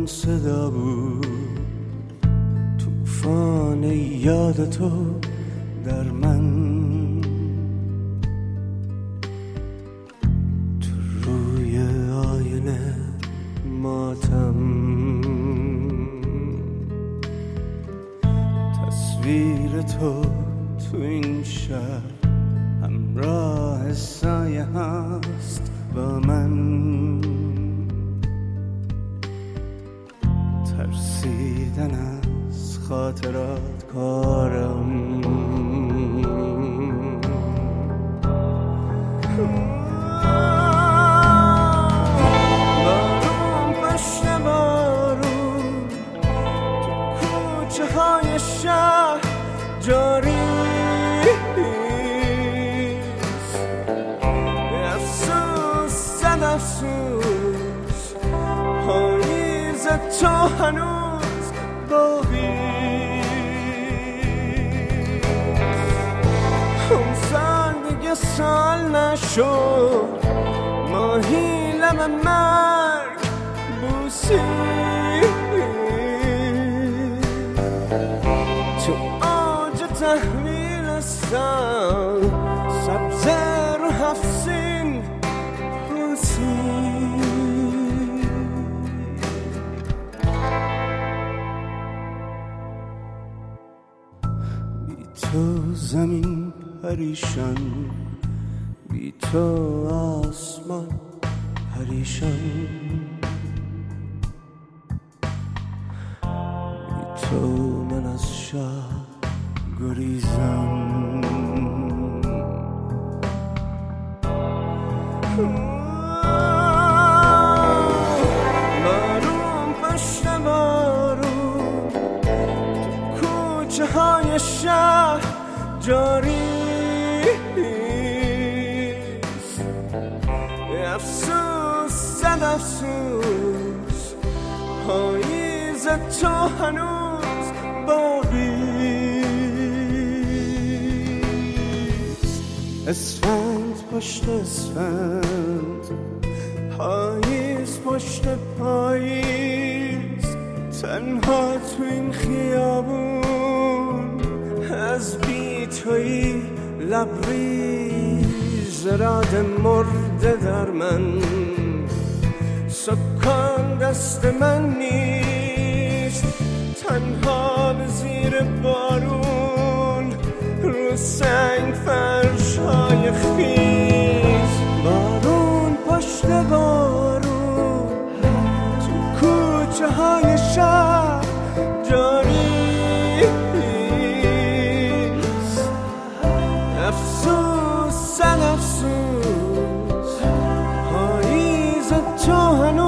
صدا بود، طوفان یاد تو در من، تو روی آینه ماتم، تصویر تو تو این شهر همراه سایه هست با من، ترسیدن از خاطرات کارم، بارون پشت بارون تو کوچه های شهر جاری، افسوس صد افسوس پاییز تو هنوز باقی، اون سال دیگه سال نشد، ماهی لب مرگ بوسی، تو آج تحویل سال سبزه رو هفسین بوسی، بی تو زمین پریشان، بی تو آسمان پریشان، بی تو من از شهر گریزم، بارون پشت بارون تو کوچه های شهر جاری، افسوس صد افسوس پاییز تو هنوز باقی، اسفند پشت اسفند، پاییز پشت پاییز، تنها تو این خیابون از بی تویی لبریز، راد مرده در من، سکان دست من نیست، تنها به زیر بارون رو سنگ فرش‌های خیز، بارون پشت بارون تو کوچه های شهر جاری، افسوس صد افسوس پاییز تو هنوز